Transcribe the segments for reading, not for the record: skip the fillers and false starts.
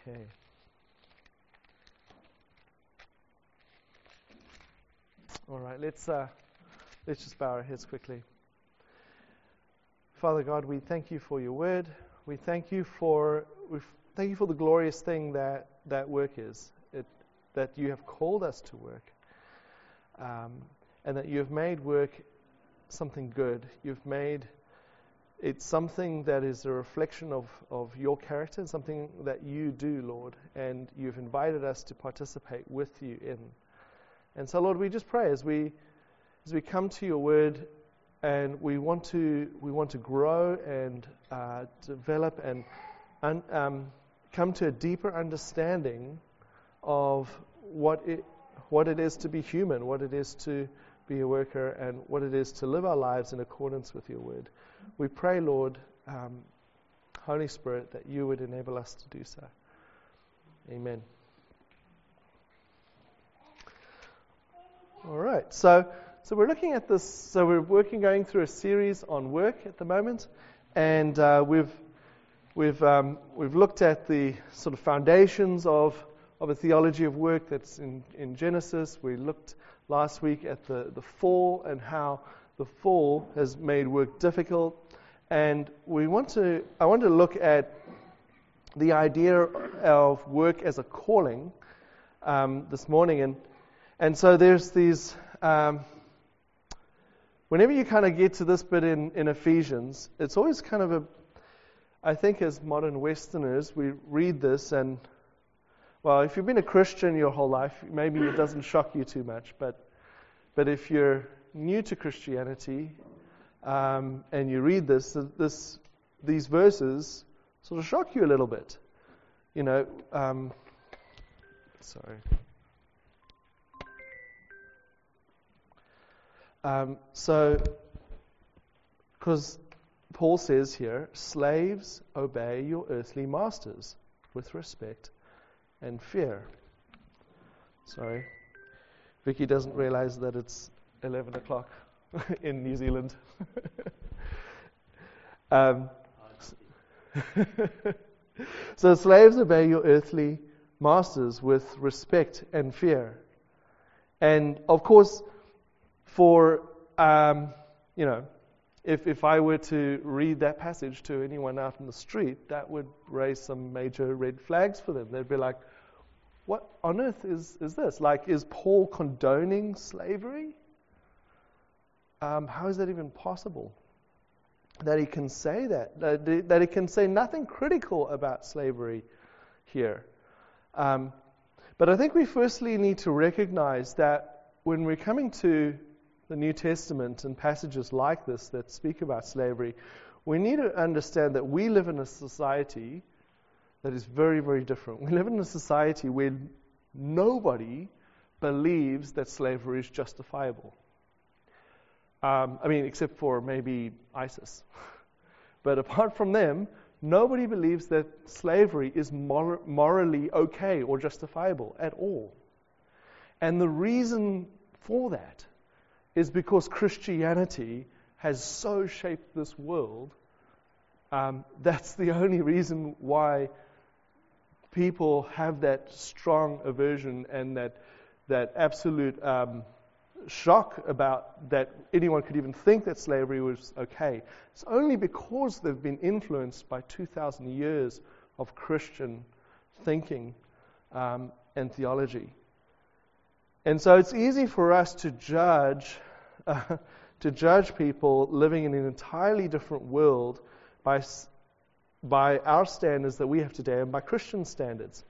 Okay. All right, let's just bow our heads quickly. Father God, we thank you for your word. We thank you for the glorious thing that work is. That you have called us to work, and that you have made work something good. You've made it something that is a reflection of your character, and something that you do, Lord, and you've invited us to participate with you in. And so, Lord, we just pray as we come to your word, and we want to grow and develop and come to a deeper understanding of what it is to be human, what it is to be a worker, and what it is to live our lives in accordance with your word. We pray, Lord, Holy Spirit, that you would enable us to do so. Amen. All right, so we're looking at this. So we're going through a series on work at the moment, and we've looked at the sort of foundations of a theology of work that's in Genesis. We looked last week at the fall and how the fall has made work difficult, and I want to look at the idea of work as a calling this morning, and so there's these. Whenever you kind of get to this bit in Ephesians, it's always kind of I think as modern Westerners, we read this and, well, if you've been a Christian your whole life, maybe it doesn't shock you too much, but if you're new to Christianity and you read these verses sort of shock you a little bit. You know, sorry. Because Paul says here, slaves, obey your earthly masters with respect and fear. Sorry. Vicky doesn't realize that it's 11 o'clock in New Zealand. So slaves, obey your earthly masters with respect and fear. And of course, for, if I were to read that passage to anyone out in the street, that would raise some major red flags for them. They'd be like, what on earth is this? Like, is Paul condoning slavery? How is that even possible? That he can say that he can say nothing critical about slavery here. But I think we firstly need to recognize that when we're coming to the New Testament and passages like this that speak about slavery, we need to understand that we live in a society that is very, very different. We live in a society where nobody believes that slavery is justifiable. Except for maybe ISIS. But apart from them, nobody believes that slavery is morally okay or justifiable at all. And the reason for that is because Christianity has so shaped this world. That's the only reason why people have that strong aversion and that absolute shock about that anyone could even think that slavery was okay. It's only because they've been influenced by 2,000 years of Christian thinking and theology. And so it's easy for us to judge people living in an entirely different world by our standards that we have today and by Christian standards.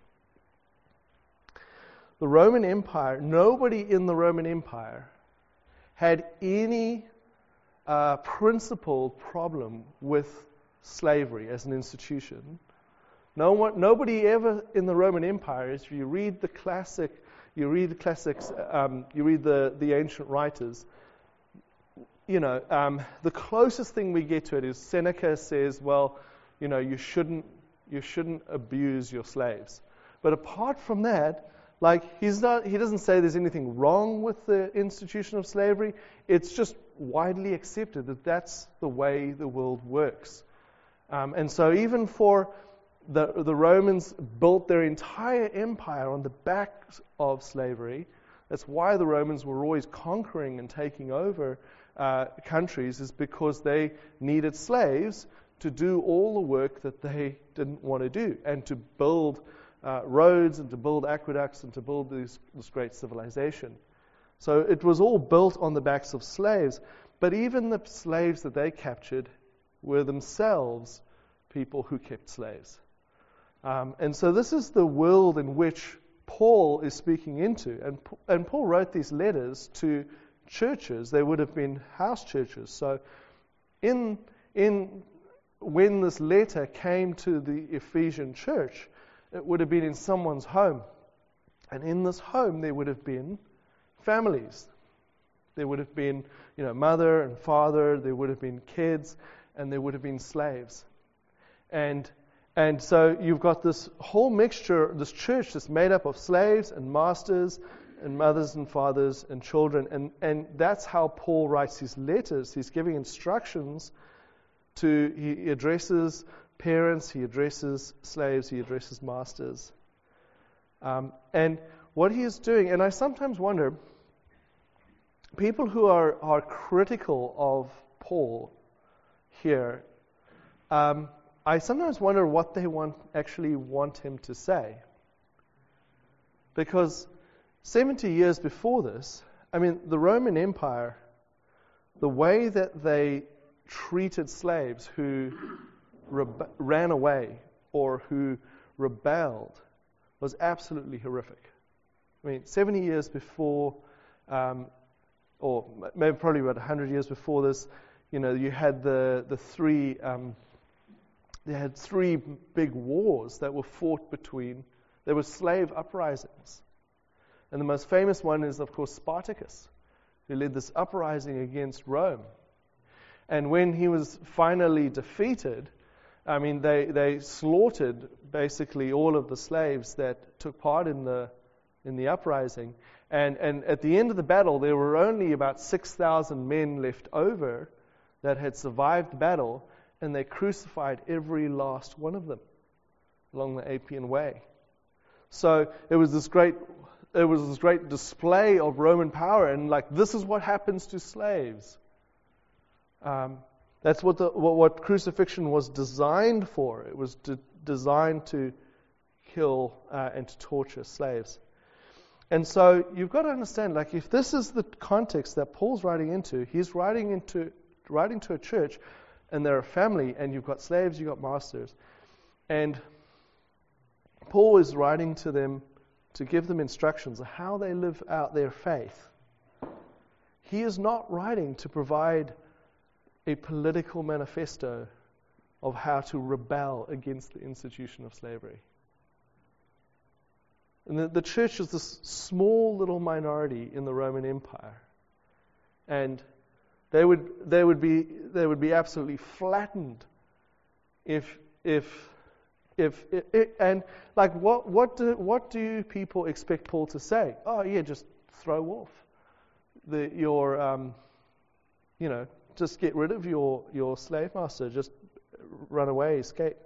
The Roman Empire, nobody in the Roman Empire had any principled problem with slavery as an institution. Nobody ever in the Roman Empire, if you read the classics, you read the ancient writers, the closest thing we get to it is Seneca says, well, you shouldn't abuse your slaves. But apart from that, he doesn't say there's anything wrong with the institution of slavery. It's just widely accepted that that's the way the world works. And so even for the Romans built their entire empire on the back of slavery. That's why the Romans were always conquering and taking over countries, is because they needed slaves to do all the work that they didn't want to do, and to build roads and to build aqueducts and to build this great civilization. So it was all built on the backs of slaves. But even the slaves that they captured were themselves people who kept slaves. And so this is the world in which Paul is speaking into. And Paul wrote these letters to churches. They would have been house churches. So when this letter came to the Ephesian church, it would have been in someone's home. And in this home there would have been families. There would have been, mother and father, there would have been kids, and there would have been slaves. And so you've got this whole mixture, this church that's made up of slaves and masters and mothers and fathers and children. And that's how Paul writes his letters. He's giving instructions he addresses parents, he addresses slaves, he addresses masters. And what he is doing, and I sometimes wonder, people who are critical of Paul here, I sometimes wonder what they actually want him to say. Because 70 years before this, the Roman Empire, the way that they treated slaves who ran away or who rebelled was absolutely horrific. 70 years before, or maybe probably about 100 years before this, you had the three. They had three big wars that were fought between. There were slave uprisings, and the most famous one is, of course, Spartacus, who led this uprising against Rome. And when he was finally defeated, they slaughtered basically all of the slaves that took part in the uprising. And at the end of the battle, there were only about 6,000 men left over that had survived the battle, and they crucified every last one of them along the Appian Way. So it was this great display of Roman power, and this is what happens to slaves. That's what crucifixion was designed for. It was designed to kill and to torture slaves. And so you've got to understand, if this is the context that Paul's writing into, he's writing to a church, and they're a family, and you've got slaves, you've got masters. And Paul is writing to them to give them instructions on how they live out their faith. He is not writing to provide a political manifesto of how to rebel against the institution of slavery. And the church is this small little minority in the Roman Empire, and they would be absolutely flattened what do people expect Paul to say? Oh yeah, just throw off just get rid of your slave master, just run away, escape.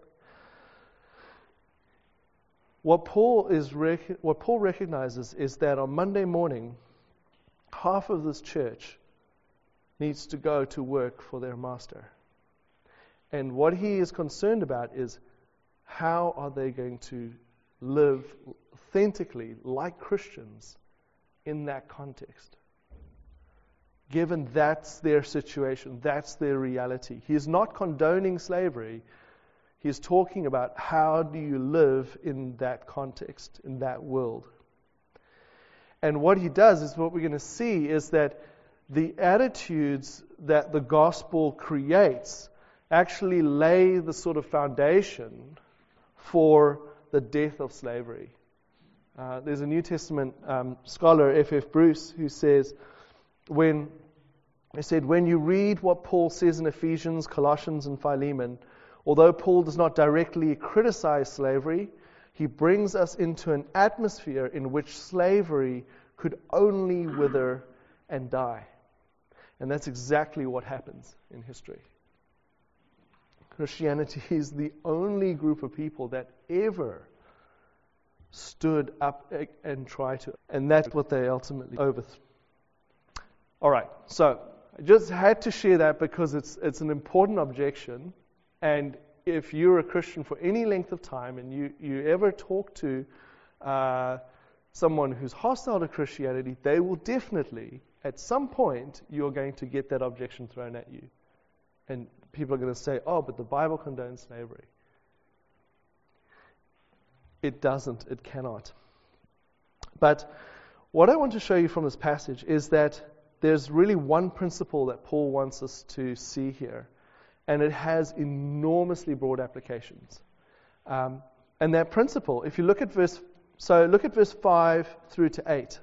What Paul recognizes is that on Monday morning, half of this church needs to go to work for their master. And what he is concerned about is, how are they going to live authentically like Christians in that context? Given that's their situation, that's their reality. He is not condoning slavery. He is talking about how do you live in that context, in that world. And what he does is, what we're going to see is that the attitudes that the gospel creates actually lay the sort of foundation for the death of slavery. There's a New Testament scholar, F.F. Bruce, who says, when you read what Paul says in Ephesians, Colossians, and Philemon, although Paul does not directly criticize slavery, he brings us into an atmosphere in which slavery could only wither and die. And that's exactly what happens in history. Christianity is the only group of people that ever stood up and tried to, and that's what they ultimately overthrew. All right, so I just had to share that because it's an important objection, and if you're a Christian for any length of time and you ever talk to someone who's hostile to Christianity, they will definitely, at some point, you're going to get that objection thrown at you. And people are going to say, oh, but the Bible condones slavery. It doesn't. It cannot. But what I want to show you from this passage is that there's really one principle that Paul wants us to see here, and it has enormously broad applications. And that principle, if you look at verse 5 through to 8.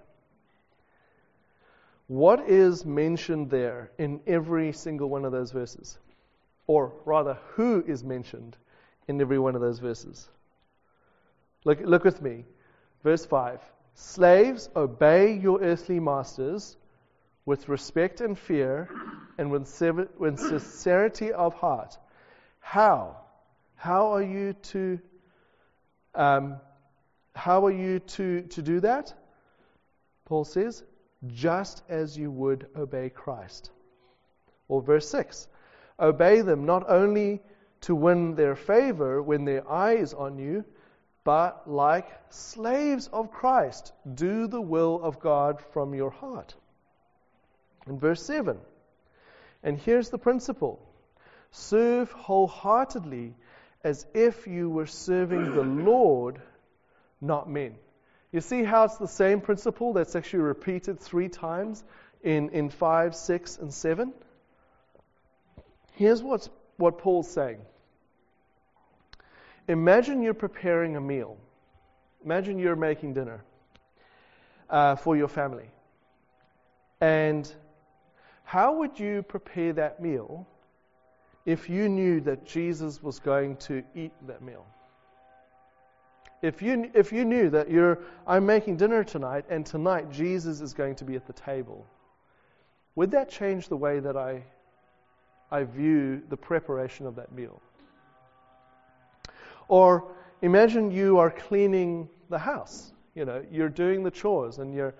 What is mentioned there in every single one of those verses? Or rather, who is mentioned in every one of those verses? Look with me. Verse 5. Slaves, obey your earthly masters with respect and fear and with sincerity of heart. How? How are you to do that? Paul says, just as you would obey Christ. Or verse 6. Obey them not only to win their favor when their eye is on you, but like slaves of Christ, do the will of God from your heart. In verse 7. And here's the principle. Serve wholeheartedly as if you were serving the Lord, not men. You see how it's the same principle that's actually repeated 3 times in 5, 6, and 7? Here's what Paul's saying. Imagine you're preparing a meal. Imagine you're making dinner for your family. And how would you prepare that meal if you knew that Jesus was going to eat that meal? If you knew that I'm making dinner tonight, and tonight Jesus is going to be at the table, would that change the way that I view the preparation of that meal? Or imagine you are cleaning the house. You're doing the chores, and you're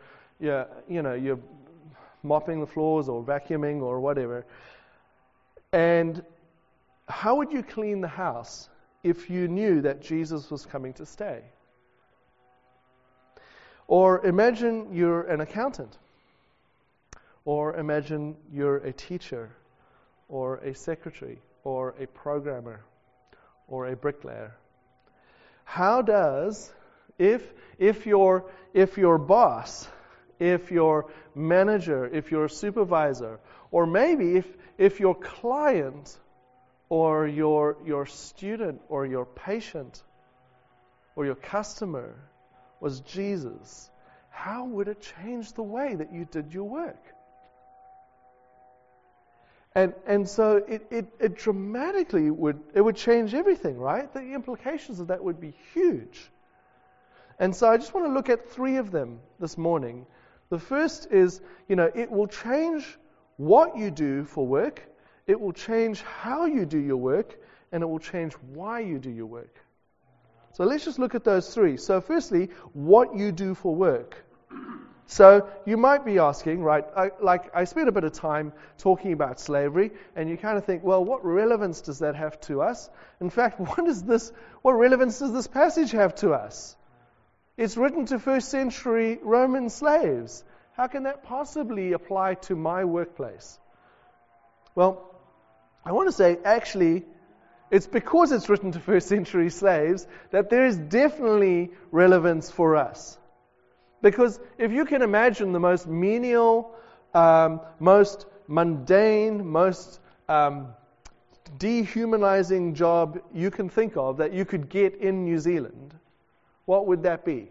mopping the floors or vacuuming or whatever. And how would you clean the house if you knew that Jesus was coming to stay? Or imagine you're an accountant. Or imagine you're a teacher, or a secretary, or a programmer, or a bricklayer. How does, if your boss, if your manager, if your supervisor, or maybe if your client, or your student, or your patient, or your customer was Jesus, how would it change the way that you did your work? And so it dramatically would change everything, right? The implications of that would be huge. And so I just want to look at 3 of them this morning. The first is, it will change what you do for work, it will change how you do your work, and it will change why you do your work. So let's just look at those 3. So firstly, what you do for work. So you might be asking, right, I spent a bit of time talking about slavery, and you kind of think, well, what relevance does that have to us? In fact, what relevance does this passage have to us? It's written to first century Roman slaves. How can that possibly apply to my workplace? Well, I want to say, actually, it's because it's written to first century slaves that there is definitely relevance for us. Because if you can imagine the most menial, most mundane, most dehumanizing job you can think of that you could get in New Zealand, what would that be?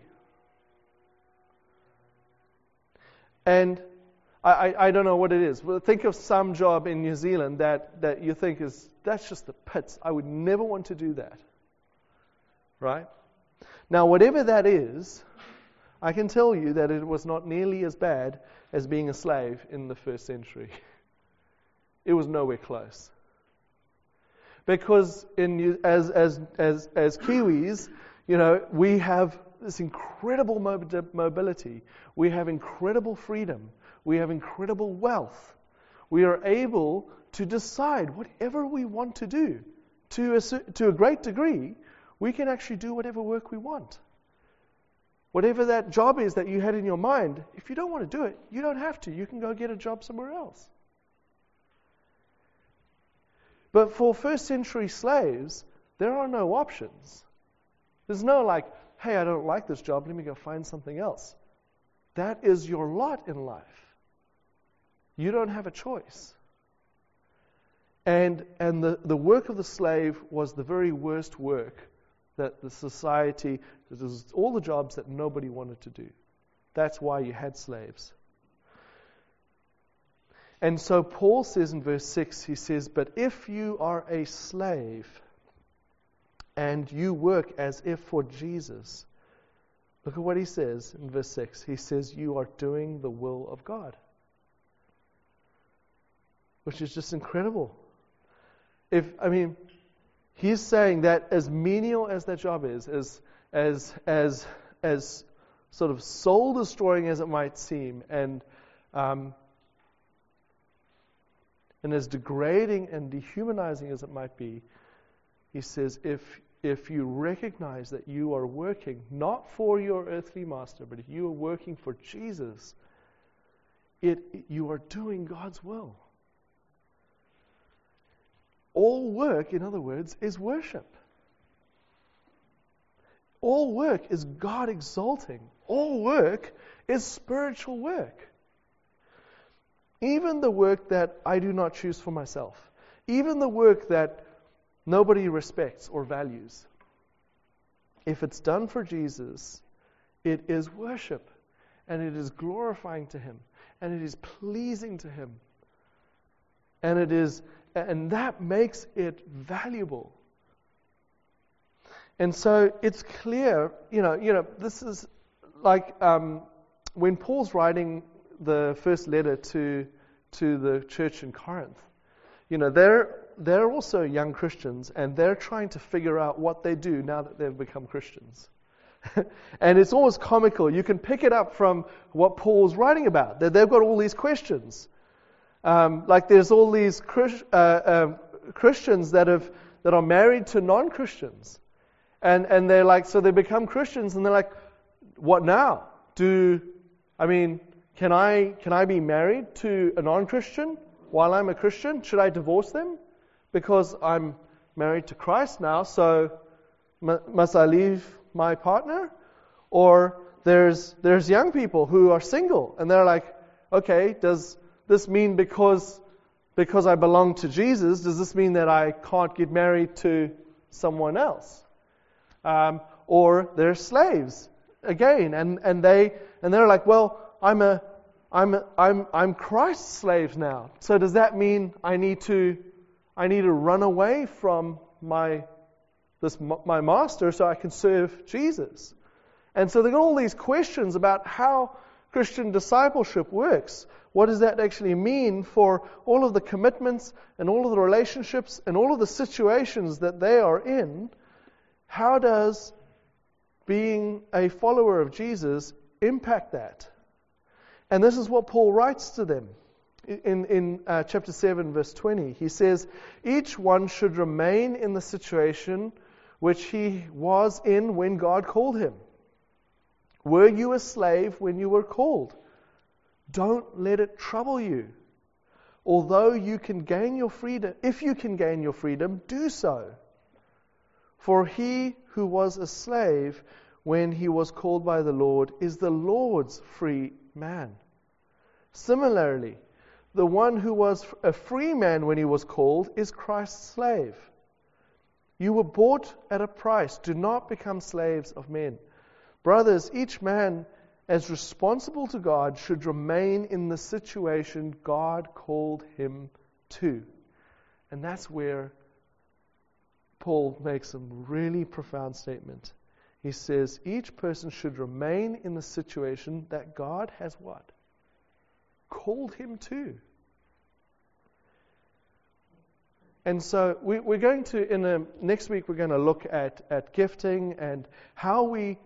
And I don't know what it is. Well, think of some job in New Zealand that you think that's just the pits. I would never want to do that. Right? Now, whatever that is, I can tell you that it was not nearly as bad as being a slave in the first century. It was nowhere close. Because as Kiwis, we have this incredible mobility. We have incredible freedom. We have incredible wealth. We are able to decide whatever we want to do. To a great degree, we can actually do whatever work we want. Whatever that job is that you had in your mind, if you don't want to do it, you don't have to. You can go get a job somewhere else. But for first century slaves, there are no options. There's no like, hey, I don't like this job, let me go find something else. That is your lot in life. You don't have a choice. And the work of the slave was the very worst work that the society, it was all the jobs that nobody wanted to do. That's why you had slaves. And so Paul says in verse 6, he says, but if you are a slave and you work as if for Jesus, look at what he says in verse 6. He says, you are doing the will of God. Which is just incredible. He's saying that as menial as that job is, as sort of soul destroying as it might seem, and as degrading and dehumanizing as it might be, he says, if you recognize that you are working not for your earthly master, but if you are working for Jesus, you are doing God's will. All work, in other words, is worship. All work is God exalting. All work is spiritual work. Even the work that I do not choose for myself. Even the work that nobody respects or values. If it's done for Jesus, it is worship. And it is glorifying to Him. And it is pleasing to Him. And that makes it valuable. And so it's clear, this is like when Paul's writing the first letter to the church in Corinth. They're also young Christians, and they're trying to figure out what they do now that they've become Christians. And it's almost comical. You can pick it up from what Paul's writing about. That they've got all these questions. Like there's all these Christians that are married to non-Christians, and they're like, so they become Christians, and they're like, what now? Can I be married to a non-Christian while I'm a Christian? Should I divorce them because I'm married to Christ now? So must I leave my partner? Or there's young people who are single, and they're like, okay, does this mean because I belong to Jesus, does this mean that I can't get married to someone else? Or they're slaves again, and they're like, well, I'm Christ's slave now. So does that mean I need to run away from my master so I can serve Jesus? And so they've got all these questions about how Christian discipleship works. What does that actually mean for all of the commitments and all of the relationships and all of the situations that they are in? How does being a follower of Jesus impact that? And this is what Paul writes to them in chapter 7, verse 20. He says, each one should remain in the situation which he was in when God called him. Were you a slave when you were called? Don't let it trouble you. Although you can gain your freedom, if you can gain your freedom, do so. For he who was a slave when he was called by the Lord is the Lord's free man. Similarly, the one who was a free man when he was called is Christ's slave. You were bought at a price. Do not become slaves of men. Brothers, each man as responsible to God should remain in the situation God called him to. And that's where Paul makes a really profound statement. He says each person should remain in the situation that God has what? Called him to. And so we're going to, next week, we're going to look at gifting and how we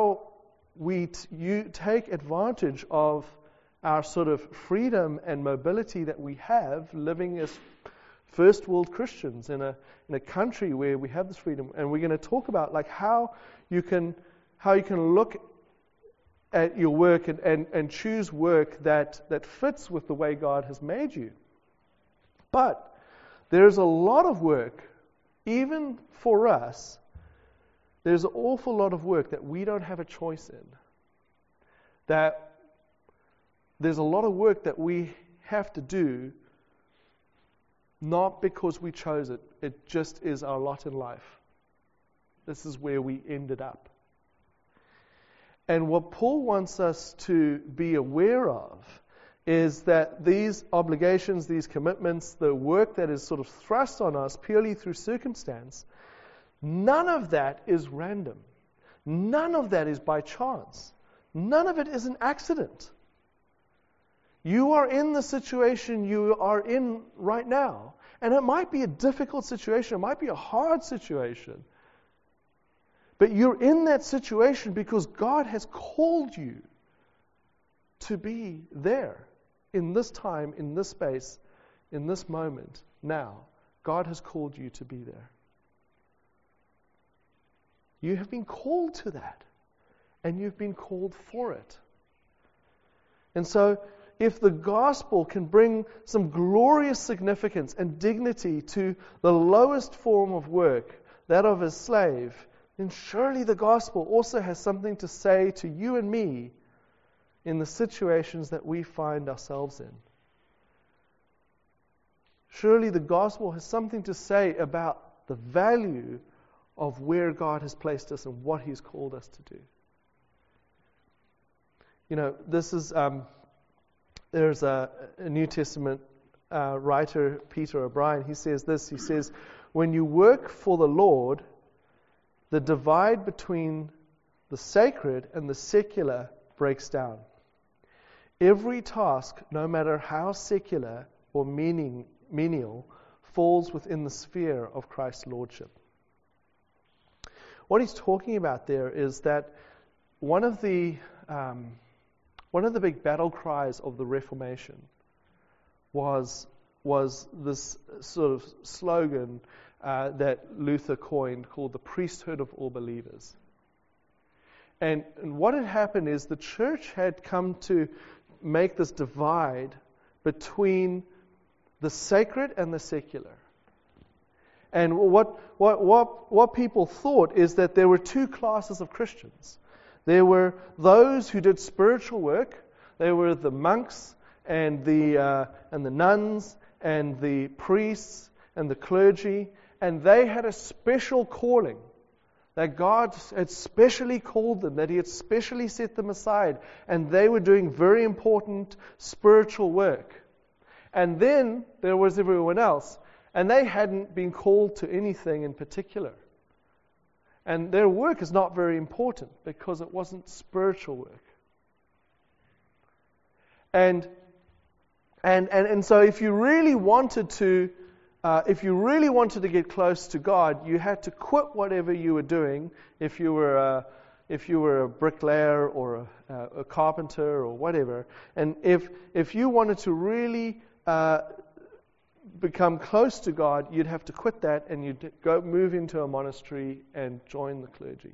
take advantage of our sort of freedom and mobility that we have living as first world Christians in a country where we have this freedom. And we're going to talk about like how you can look at your work and choose work that fits with the way God has made you. But there's a lot of work, even for us, there's an awful lot of work that we don't have a choice in. That there's a lot of work that we have to do, not because we chose it. It just is our lot in life. This is where we ended up. And what Paul wants us to be aware of is that these obligations, these commitments, the work that is sort of thrust on us purely through circumstance, none of that is random. None of that is by chance. None of it is an accident. You are in the situation you are in right now. And it might be a difficult situation. It might be a hard situation. But you're in that situation because God has called you to be there in this time, in this space, in this moment. Now, God has called you to be there. You have been called to that. And you've been called for it. And so, if the gospel can bring some glorious significance and dignity to the lowest form of work, that of a slave, then surely the gospel also has something to say to you and me in the situations that we find ourselves in. Surely the gospel has something to say about the value of where God has placed us and what He's called us to do. You know, this is... There's a New Testament writer, Peter O'Brien. He says this. He says, when you work for the Lord, the divide between the sacred and the secular breaks down. Every task, no matter how secular or menial, falls within the sphere of Christ's lordship. What he's talking about there is that one of the big battle cries of the Reformation was this sort of slogan that Luther coined called the priesthood of all believers. And what had happened is the church had come to make this divide between the sacred and the secular. And what people thought is that there were two classes of Christians. There were those who did spiritual work. There were the monks and the nuns and the priests and the clergy, and they had a special calling that God had specially called them, that He had specially set them aside, and they were doing very important spiritual work. And then there was everyone else, and they hadn't been called to anything in particular. And their work is not very important because it wasn't spiritual work. And so if you really wanted to get close to God, you had to quit whatever you were doing. If you were a bricklayer or a carpenter or whatever, and if you wanted to really become close to God, you'd have to quit that and you'd go move into a monastery and join the clergy.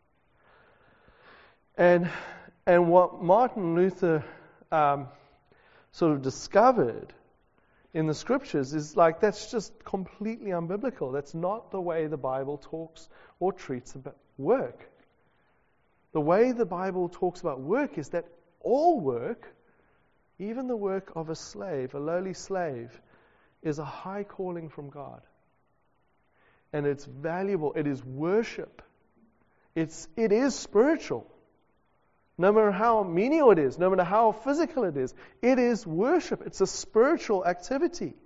And what Martin Luther sort of discovered in the Scriptures is like that's just completely unbiblical. That's not the way the Bible talks or treats about work. The way the Bible talks about work is that all work, even the work of a slave, a lowly slave, is a high calling from God. And it's valuable. It is worship. It is spiritual. No matter how menial it is, no matter how physical it is worship. It's a spiritual activity.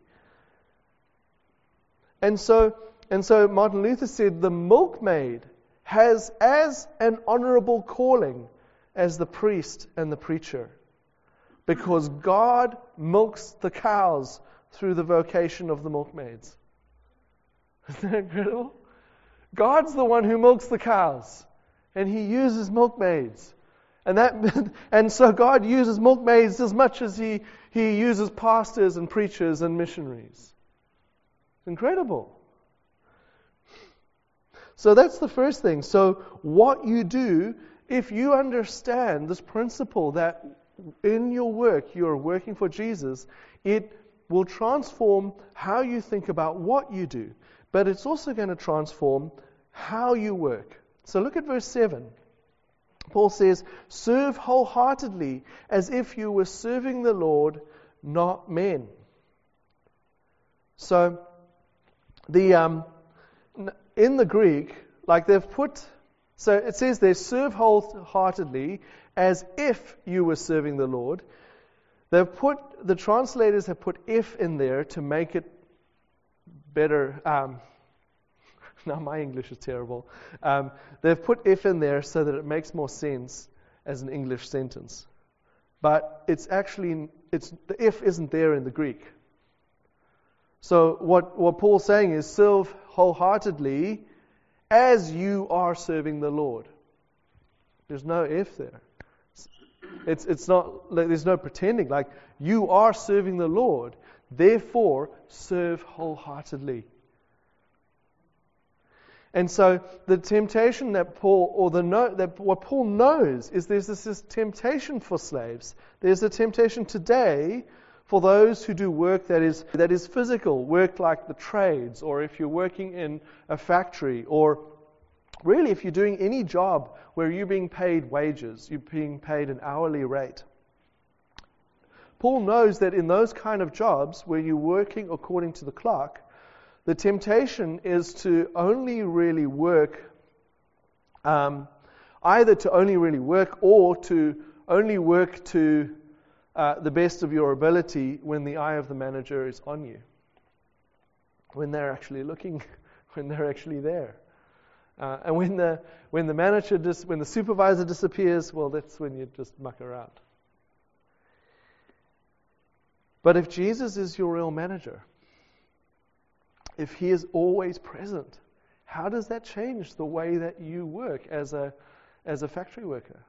And so Martin Luther said the milkmaid has as an honorable calling as the priest and the preacher, because God milks the cows through the vocation of the milkmaids. Isn't that incredible? God's the one who milks the cows, and He uses milkmaids. And so God uses milkmaids as much as He uses pastors and preachers and missionaries. Incredible. So that's the first thing. So what you do, if you understand this principle that in your work you're working for Jesus, it will transform how you think about what you do. But it's also going to transform how you work. So look at verse 7. Paul says, serve wholeheartedly as if you were serving the Lord, not men. So in the Greek, like they've put, so it says they serve wholeheartedly as if you were serving the Lord. The translators have put if in there to make it better. Now my English is terrible. They've put if in there so that it makes more sense as an English sentence. But the if isn't there in the Greek. So what Paul's saying is serve wholeheartedly as you are serving the Lord. There's no if there. It's not like there's no pretending. Like you are serving the Lord, therefore serve wholeheartedly. And so the temptation that what Paul knows is there's this temptation for slaves. There's a temptation today for those who do work that is physical, work like the trades, or if you're working in a factory, or really if you're doing any job where you're being paid wages, you're being paid an hourly rate. Paul knows that in those kind of jobs where you're working according to the clock, the temptation is to only really work, either to only really work or to only work to the best of your ability when the eye of the manager is on you, when they're actually looking, when they're actually there. And when the supervisor disappears, well, that's when you just muck around. But if Jesus is your real manager, if He is always present, how does that change the way that you work as a factory worker?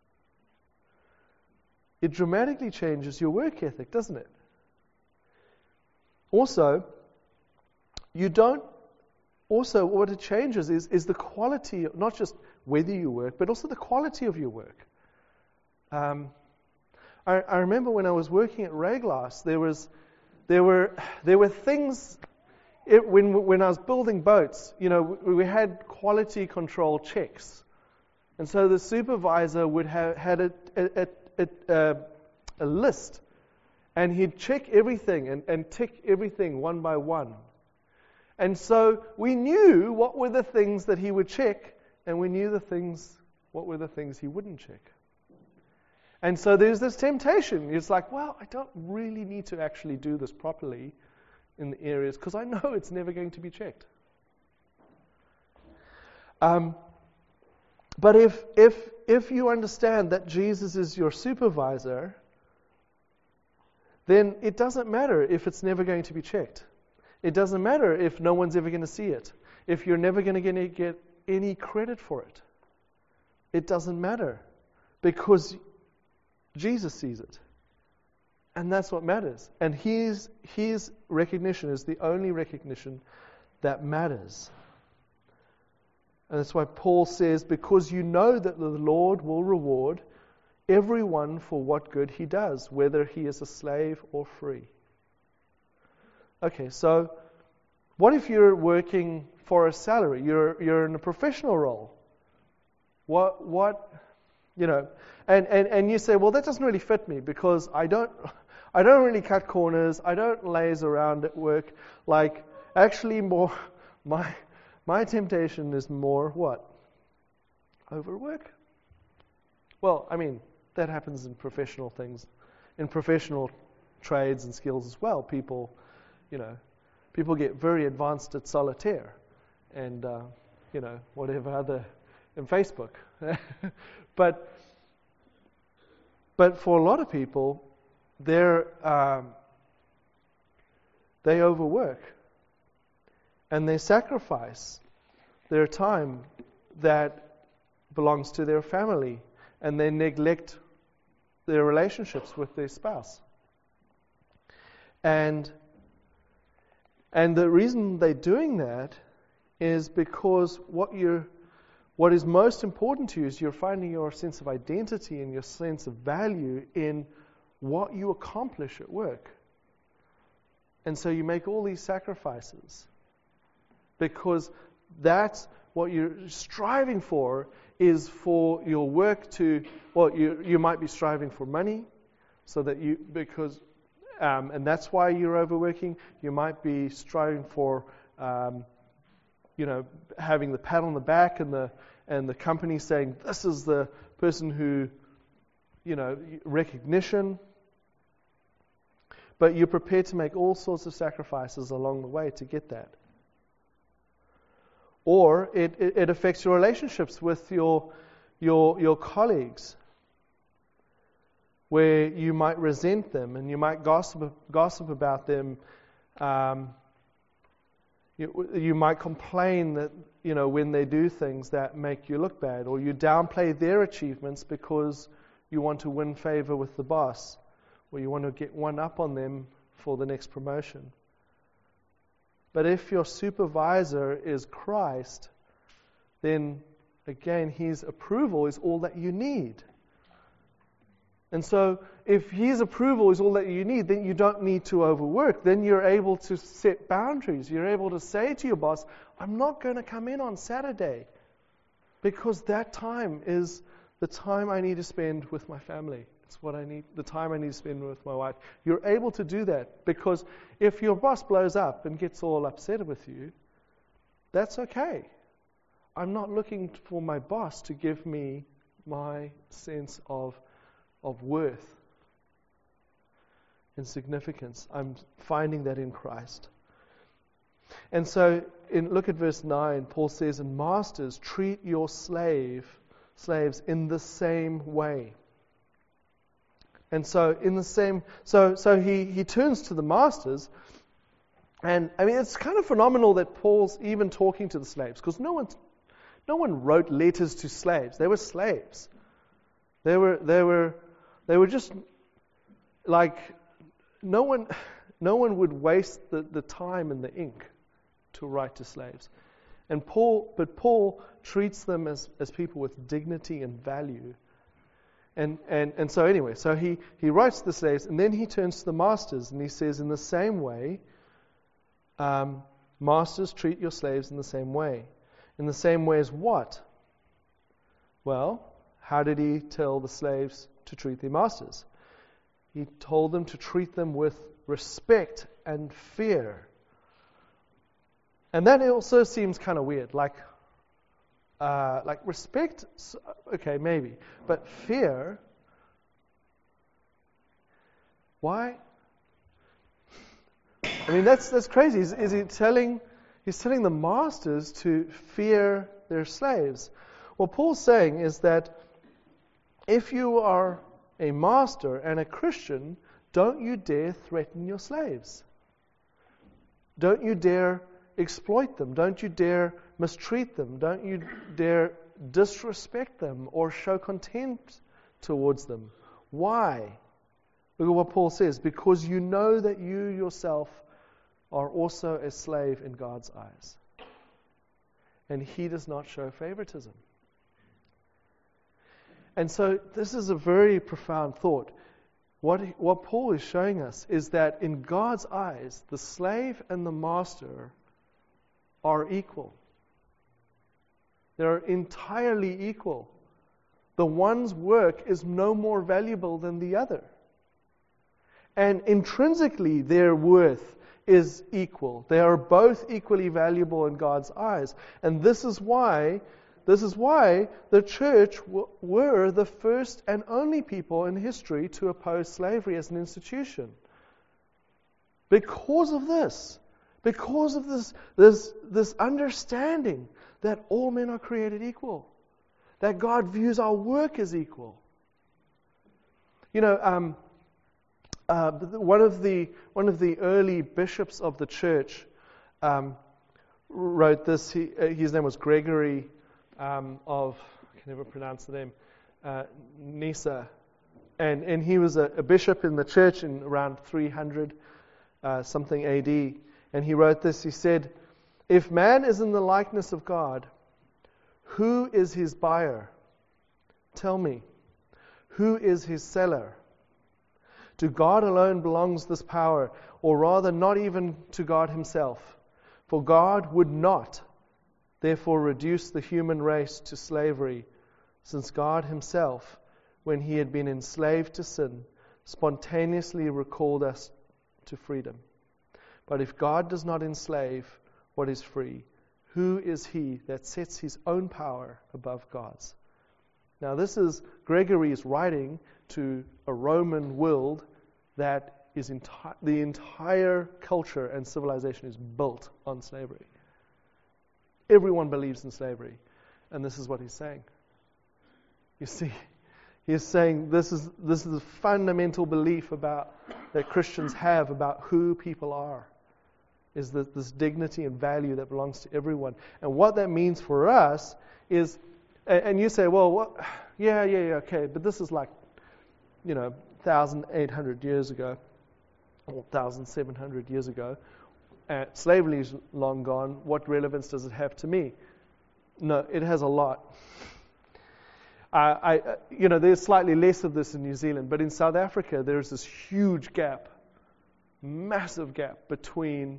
It dramatically changes your work ethic, doesn't it? Also, what it changes is the quality, not just whether you work, but also the quality of your work. I remember when I was working at Rayglass, there were things. When I was building boats, we had quality control checks, and so the supervisor would had a list, and he'd check everything and tick everything one by one. And so we knew what were the things that he would check, and we knew what were the things he wouldn't check. And so there's this temptation. It's like, well, I don't really need to actually do this properly in the areas because I know it's never going to be checked. But if you understand that Jesus is your supervisor, then it doesn't matter if it's never going to be checked. It doesn't matter if no one's ever going to see it. If you're never going to get any credit for it. It doesn't matter because Jesus sees it. And that's what matters. And his recognition is the only recognition that matters. And that's why Paul says, because you know that the Lord will reward everyone for what good he does, whether he is a slave or free. Okay, so what if you're working for a salary? You're in a professional role. And you say, well, that doesn't really fit me because I don't really cut corners. I don't laze around at work. Like, actually, more my temptation is more what? Overwork. Well, I mean, that happens in professional things, in professional trades and skills as well. People get very advanced at solitaire, and whatever other in Facebook. But for a lot of people, they overwork. and they sacrifice their time that belongs to their family, and they neglect their relationships with their spouse. And the reason they're doing that is because what is most important to you is you're finding your sense of identity and your sense of value in what you accomplish at work. And so you make all these sacrifices because that's what you're striving for, is for your work to, well, you might be striving for money, so that and that's why you're overworking. You might be striving for, having the pat on the back and the company saying, this is the person who, recognition. But you're prepared to make all sorts of sacrifices along the way to get that. Or it affects your relationships with your colleagues, where you might resent them and you might gossip about them. You might complain that when they do things that make you look bad, or you downplay their achievements because you want to win favor with the boss, or you want to get one up on them for the next promotion. But if your supervisor is Christ, then again, his approval is all that you need. And so, if his approval is all that you need, then you don't need to overwork. Then you're able to set boundaries. You're able to say to your boss, I'm not going to come in on Saturday, because that time is the time I need to spend with my family. It's what I need, the time I need to spend with my wife. You're able to do that, because if your boss blows up and gets all upset with you, that's okay. I'm not looking for my boss to give me my sense of worth and significance. I'm finding that in Christ. And so, look at verse 9. Paul says, and masters, treat your slaves in the same way. And so, he turns to the masters, and I mean, it's kind of phenomenal that Paul's even talking to the slaves, because no one wrote letters to slaves. They were slaves. They were just like, no one would waste the time and the ink to write to slaves. But Paul treats them as people with dignity and value. And so anyway, so he writes to the slaves, and then he turns to the masters, and he says, in the same way, masters, treat your slaves in the same way. In the same way as what? Well, how did he tell the slaves to treat their masters? He told them to treat them with respect and fear. And that also seems kind of weird. Like respect, okay, maybe. But fear, why? I mean, that's crazy. Is he telling the masters to fear their slaves? What Paul's saying is that if you are a master and a Christian, don't you dare threaten your slaves. Don't you dare exploit them. Don't you dare mistreat them. Don't you dare disrespect them or show contempt towards them. Why? Look at what Paul says. Because you know that you yourself are also a slave in God's eyes. And He does not show favoritism. And so this is a very profound thought. What Paul is showing us is that in God's eyes, the slave and the master are equal. They're entirely equal. The one's work is no more valuable than the other. And intrinsically, their worth is equal. They are both equally valuable in God's eyes. And this is why the church were the first and only people in history to oppose slavery as an institution. Because of this. Because of this understanding that all men are created equal. That God views our work as equal. One of the early bishops of the church wrote this. His name was Gregory of, I can never pronounce the name, Nyssa. And he was a bishop in the church in around 300 something AD. And he wrote this. He said, "If man is in the likeness of God, who is his buyer? Tell me, who is his seller? To God alone belongs this power, or rather not even to God himself. For God would not, therefore, reduce the human race to slavery, since God himself, when he had been enslaved to sin, spontaneously recalled us to freedom. But if God does not enslave what is free, who is he that sets his own power above God's?" Now this is Gregory's writing to a Roman world that is the entire culture and civilization is built on slavery. Everyone believes in slavery. And this is what he's saying. You see, he's saying this is the fundamental belief that Christians have about who people are. Is this dignity and value that belongs to everyone. And what that means for us is, and you say, well, what? Yeah, okay, but this is like, 1,800 years ago, or 1,700 years ago. Slavery is long gone. What relevance does it have to me? No, it has a lot. There's slightly less of this in New Zealand, but in South Africa, there's this huge gap, massive gap between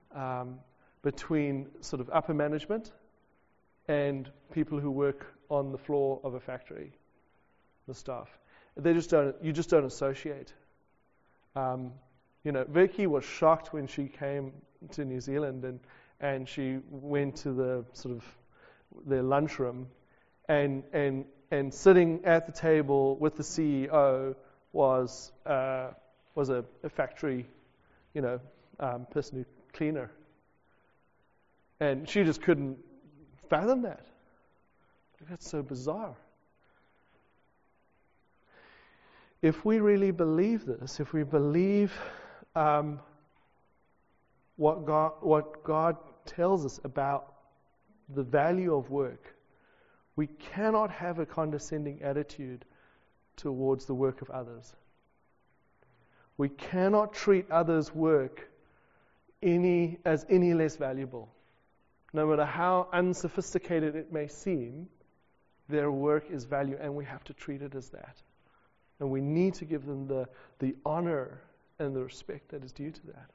sort of upper management and people who work on the floor of a factory, the staff. You just don't associate. Vicky was shocked when she came to New Zealand and she went to the sort of their lunchroom and sitting at the table with the CEO was a factory, person who cleaner. And she just couldn't fathom that. That's so bizarre. If we really believe this, if we believe what God tells us about the value of work, we cannot have a condescending attitude towards the work of others. We cannot treat others' work as any less valuable. No matter how unsophisticated it may seem, their work is value, and we have to treat it as that. And we need to give them the honor and the respect that is due to that.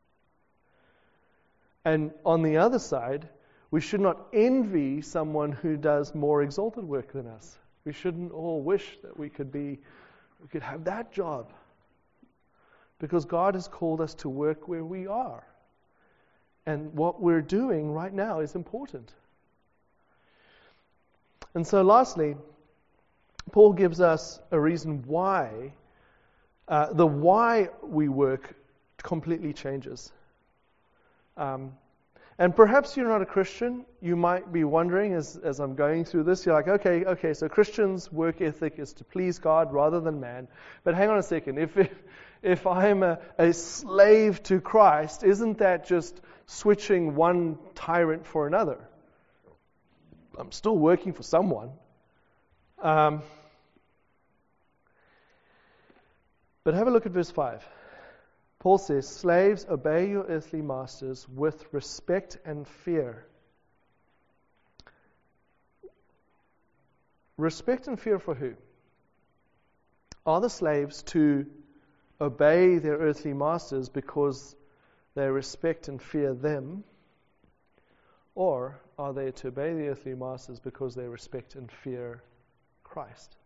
And on the other side, we should not envy someone who does more exalted work than us. We shouldn't all wish that we could have that job. Because God has called us to work where we are. And what we're doing right now is important. And so lastly, Paul gives us a reason why, the why we work completely changes. And perhaps you're not a Christian. You might be wondering as I'm going through this, you're like, okay, so Christians' work ethic is to please God rather than man. But hang on a second. If I'm a slave to Christ, isn't that just switching one tyrant for another? I'm still working for someone. But have a look at verse 5. Paul says, "Slaves, obey your earthly masters with respect and fear." Respect and fear for who? Are the slaves to obey their earthly masters because they respect and fear them? Or are they to obey the earthly masters because they respect and fear Christ?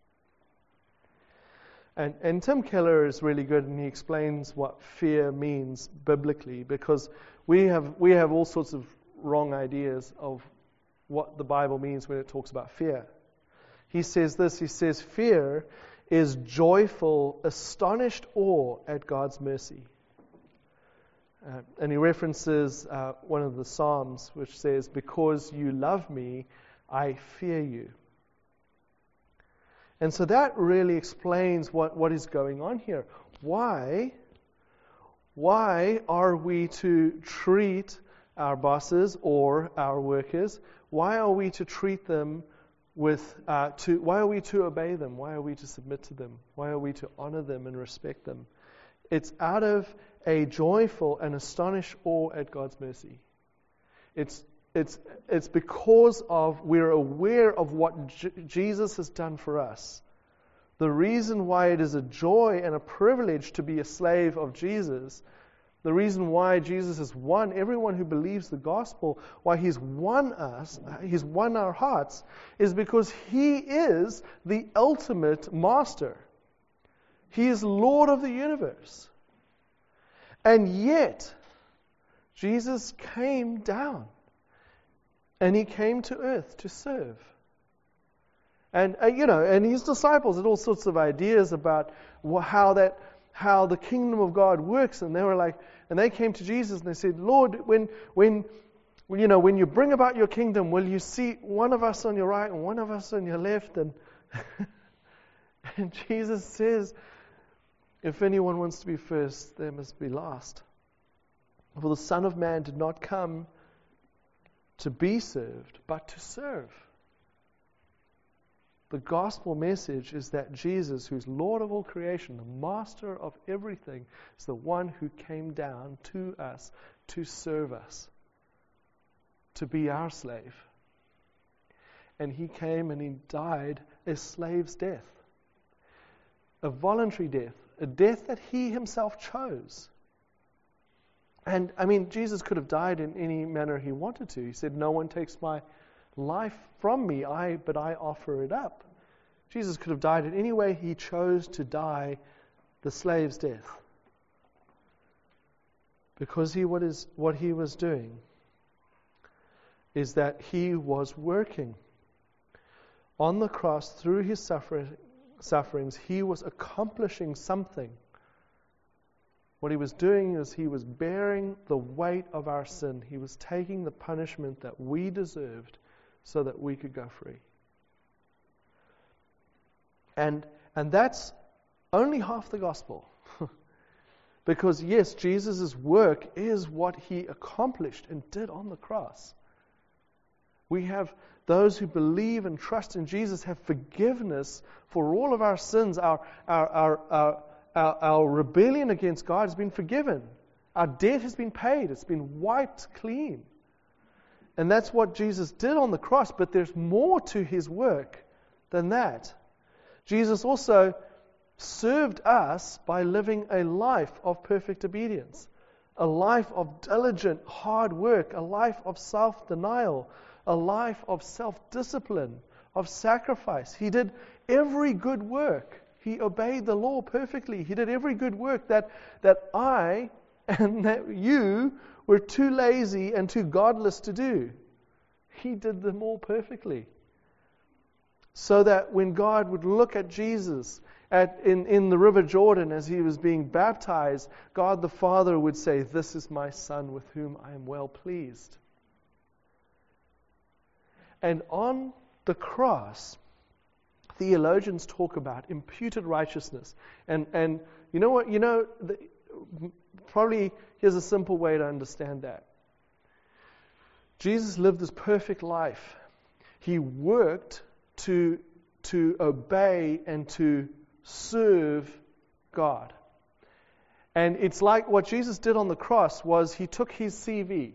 And Tim Keller is really good, and he explains what fear means biblically, because we have all sorts of wrong ideas of what the Bible means when it talks about fear. He says this, he says, fear is joyful, astonished awe at God's mercy. And he references one of the Psalms, which says, "Because you love me, I fear you." And so that really explains what is going on here. Why are we to treat our bosses or our workers, why are we to treat them why are we to obey them? Why are we to submit to them? Why are we to honor them and respect them? It's out of a joyful and astonished awe at God's mercy. It's because we're aware of what Jesus has done for us. The reason why it is a joy and a privilege to be a slave of Jesus, the reason why Jesus has won everyone who believes the gospel, why He's won us, He's won our hearts, is because He is the ultimate master. He is Lord of the universe. And yet, Jesus came down. And He came to earth to serve. And and His disciples had all sorts of ideas about how the kingdom of God works, and they came to Jesus and they said, Lord, when you bring about your kingdom, will you see one of us on your right and one of us on your left? And and Jesus says, if anyone wants to be first, they must be last. For the Son of Man did not come to be served, but to serve. The gospel message is that Jesus, who's Lord of all creation, the master of everything, is the one who came down to us to serve us, to be our slave. And He came and He died a slave's death, a voluntary death, a death that He Himself chose. And, Jesus could have died in any manner He wanted to. He said, no one takes my life from me, but I offer it up. Jesus could have died in any way He chose to die the slave's death. Because what He was doing is that He was working on the cross through His sufferings. He was accomplishing something. What He was doing is He was bearing the weight of our sin. He was taking the punishment that we deserved so that we could go free. And that's only half the gospel. Because yes, Jesus' work is what He accomplished and did on the cross. We have those who believe and trust in Jesus have forgiveness for all of our sins. Our rebellion against God has been forgiven. Our debt has been paid. It's been wiped clean. And that's what Jesus did on the cross, but there's more to His work than that. Jesus also served us by living a life of perfect obedience, a life of diligent, hard work, a life of self-denial, a life of self-discipline, of sacrifice. He did every good work. He obeyed the law perfectly. He did every good work that I and that you were too lazy and too godless to do. He did them all perfectly. So that when God would look at Jesus in the River Jordan as He was being baptized, God the Father would say, "This is my Son with whom I am well pleased." And on the cross, theologians talk about imputed righteousness. And you know what? Probably here's a simple way to understand that. Jesus lived this perfect life. He worked to obey and to serve God. And it's like what Jesus did on the cross was He took His CV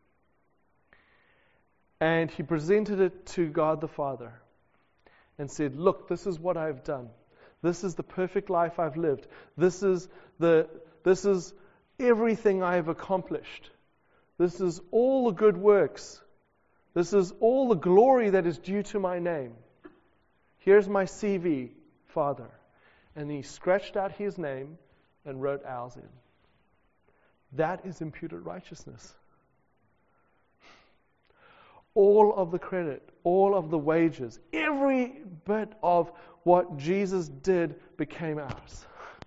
and He presented it to God the Father and said, "Look, this is what I've done. This is the perfect life I've lived. This is everything I have accomplished. This is all the good works. This is all the glory that is due to my name. Here's my CV, Father." And He scratched out His name and wrote ours in. That is imputed righteousness. All of the credit, all of the wages, every bit of what Jesus did became ours.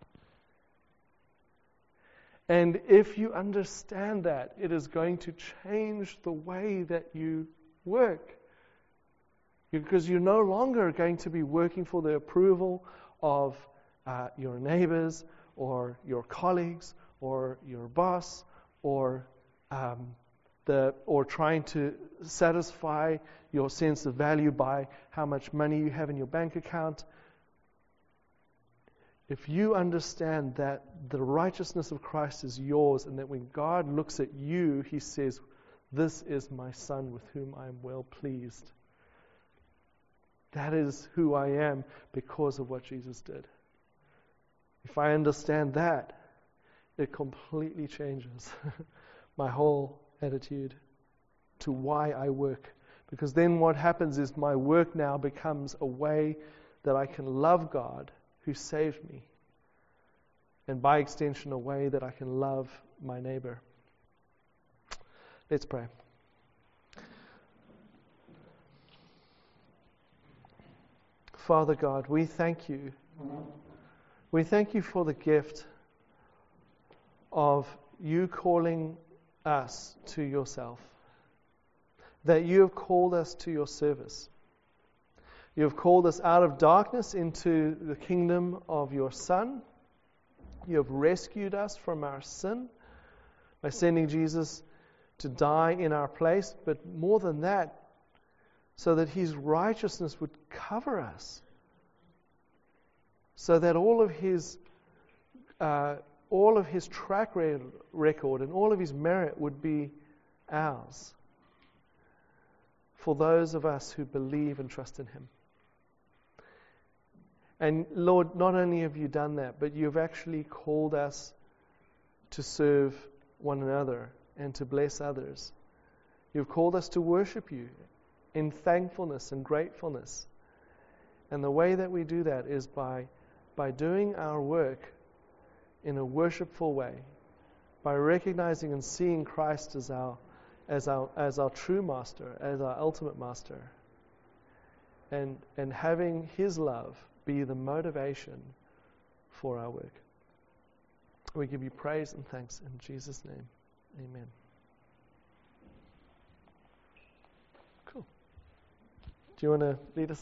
And if you understand that, it is going to change the way that you work. Because you're no longer going to be working for the approval of your neighbors or your colleagues or your boss or or trying to satisfy your sense of value by how much money you have in your bank account. If you understand that the righteousness of Christ is yours, and that when God looks at you, He says, "This is my Son with whom I am well pleased." That is who I am because of what Jesus did. If I understand that, it completely changes my whole attitude to why I work. Because then what happens is my work now becomes a way that I can love God who saved me. And by extension, a way that I can love my neighbor. Let's pray. Father God, we thank you. We thank you for the gift of you calling us to yourself. That you have called us to your service. You have called us out of darkness into the kingdom of your Son. You have rescued us from our sin by sending Jesus to die in our place. But more than that, so that His righteousness would cover us. So that all of His track record and all of His merit would be ours. For those of us who believe and trust in Him. And Lord, not only have you done that, but you've actually called us to serve one another and to bless others. You've called us to worship you in thankfulness and gratefulness. And the way that we do that is by doing our work in a worshipful way, by recognizing and seeing Christ as our true master, as our ultimate master, and having His love be the motivation for our work. We give you praise and thanks in Jesus' name. Amen. Cool. Do you want to lead us?